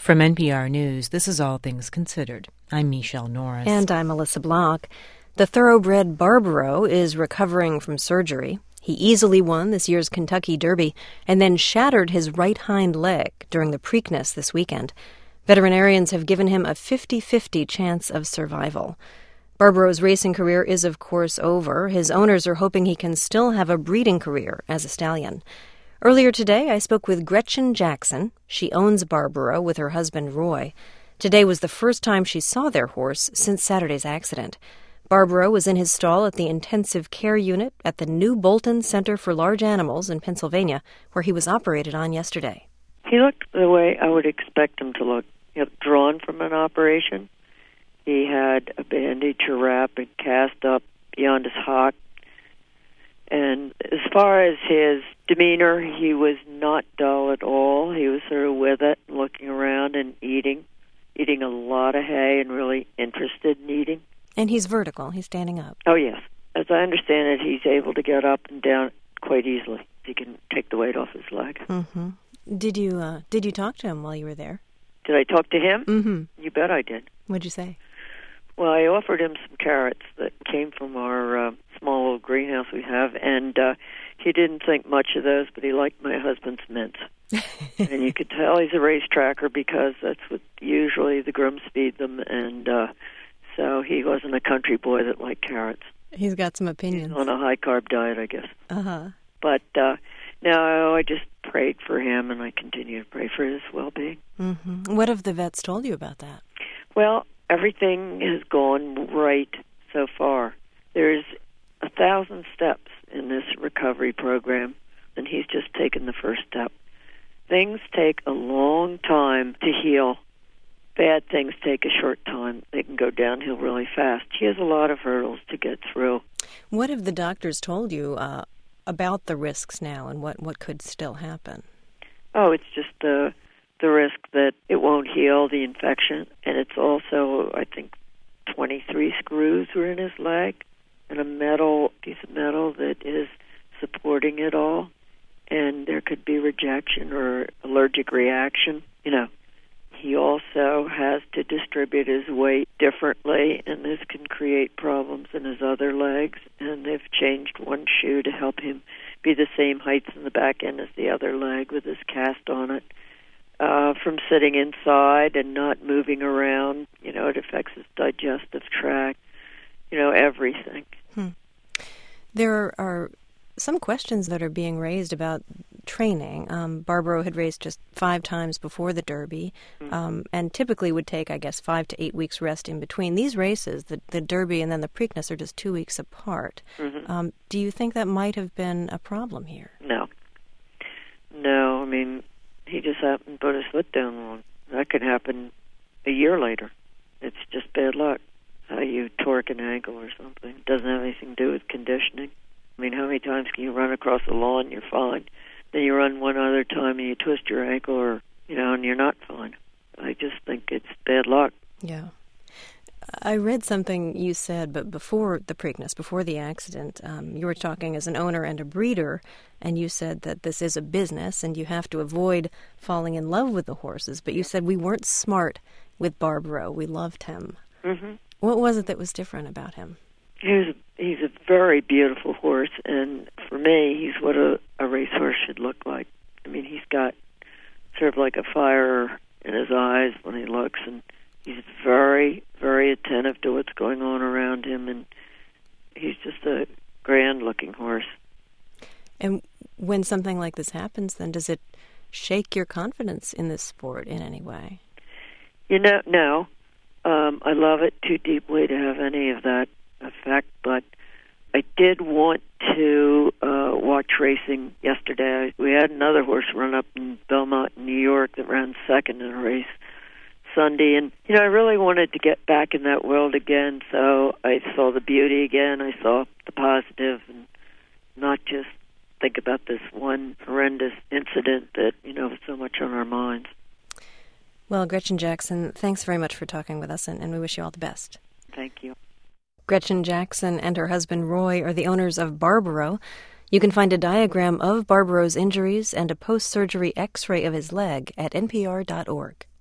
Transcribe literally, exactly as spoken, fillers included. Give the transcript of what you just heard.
From N P R News, this is All Things Considered. I'm Michelle Norris. And I'm Melissa Block. The thoroughbred Barbaro is recovering from surgery. He easily won this year's Kentucky Derby and then shattered his right hind leg during the Preakness this weekend. Veterinarians have given him a fifty-fifty chance of survival. Barbaro's racing career is, of course, over. His owners are hoping he can still have a breeding career as a stallion. Earlier today, I spoke with Gretchen Jackson. She owns Barbaro with her husband, Roy. Today was the first time she saw their horse since Saturday's accident. Barbaro was in his stall at the intensive care unit at the New Bolton Center for Large Animals in Pennsylvania, where he was operated on yesterday. He looked the way I would expect him to look. He looked drawn from an operation. He had a bandage, a wrap, and cast up beyond his hock. And as far as his demeanor, he was not dull at all. He was sort of with it, looking around and eating, eating a lot of hay and really interested in eating. And he's vertical. He's standing up. Oh, yes. As I understand it, he's able to get up and down quite easily. He can take the weight off his leg. Mm-hmm. Did you uh, did you talk to him while you were there? Did I talk to him? Mm-hmm. You bet I did. What'd you say? Well, I offered him some carrots that came from our uh, small little greenhouse we have, and uh, he didn't think much of those, but he liked my husband's mints. And you could tell he's a racetracker because that's what usually the grooms feed them, and uh, so he wasn't a country boy that liked carrots. He's got some opinions. He's on a high-carb diet, I guess. Uh-huh. But uh, no, I just prayed for him, and I continue to pray for his well-being. Mm-hmm. What have the vets told you about that? Well, everything has gone right so far. There's a thousand steps in this recovery program, and he's just taken the first step. Things take a long time to heal. Bad things take a short time. They can go downhill really fast. He has a lot of hurdles to get through. What have the doctors told you uh, about the risks now and what, what could still happen? Oh, it's just the... Uh, the risk that it won't heal the infection, and it's also, I think, twenty-three screws were in his leg, and a metal piece of metal that is supporting it all, and there could be rejection or allergic reaction. You know, he also has to distribute his weight differently, and this can create problems in his other legs, and they've changed one shoe to help him be the same height in the back end as the other leg with his cast on it. Uh, from sitting inside and not moving around, you know, it affects his digestive tract, you know, everything. Hmm. There are some questions that are being raised about training. Um, Barbaro had raced just five times before the Derby, mm-hmm. um, and typically would take, I guess, five to eight weeks rest in between. These races, the, the Derby and then the Preakness, are just two weeks apart. Mm-hmm. Um, do you think that might have been a problem here? No. No, I mean... He just happened to put his foot down wrong. That could happen a year later. It's just bad luck. How you torque an ankle or something. It doesn't have anything to do with conditioning. I mean, how many times can you run across the lawn and you're fine? Then you run one other time and you twist your ankle or, you know, and you're not fine. I just think it's bad luck. Yeah. I read something you said, but before the Preakness, before the accident, um, you were talking as an owner and a breeder, and you said that this is a business and you have to avoid falling in love with the horses, but you said we weren't smart with Barbaro. We loved him. Mm-hmm. What was it that was different about him? He's, he's a very beautiful horse, and for me, he's what a, a racehorse should look like. I mean, he's got sort of like a fire in his eyes when he looks, and he's very, very attentive to what's going on around him, and he's just a grand-looking horse. And when something like this happens, then does it shake your confidence in this sport in any way? You know, no. Um, I love it too deeply to have any of that effect, but I did want to uh, watch racing yesterday. We had another horse run up in Belmont, New York, that ran second in a race Sunday, and you know, I really wanted to get back in that world again, so I saw the beauty again, I saw the positive, and not just think about this one horrendous incident that, you know, was so much on our minds. Well, Gretchen Jackson, thanks very much for talking with us, and, and we wish you all the best. Thank you. Gretchen Jackson and her husband Roy are the owners of Barbaro. You can find a diagram of Barbaro's injuries and a post-surgery x-ray of his leg at N P R dot org.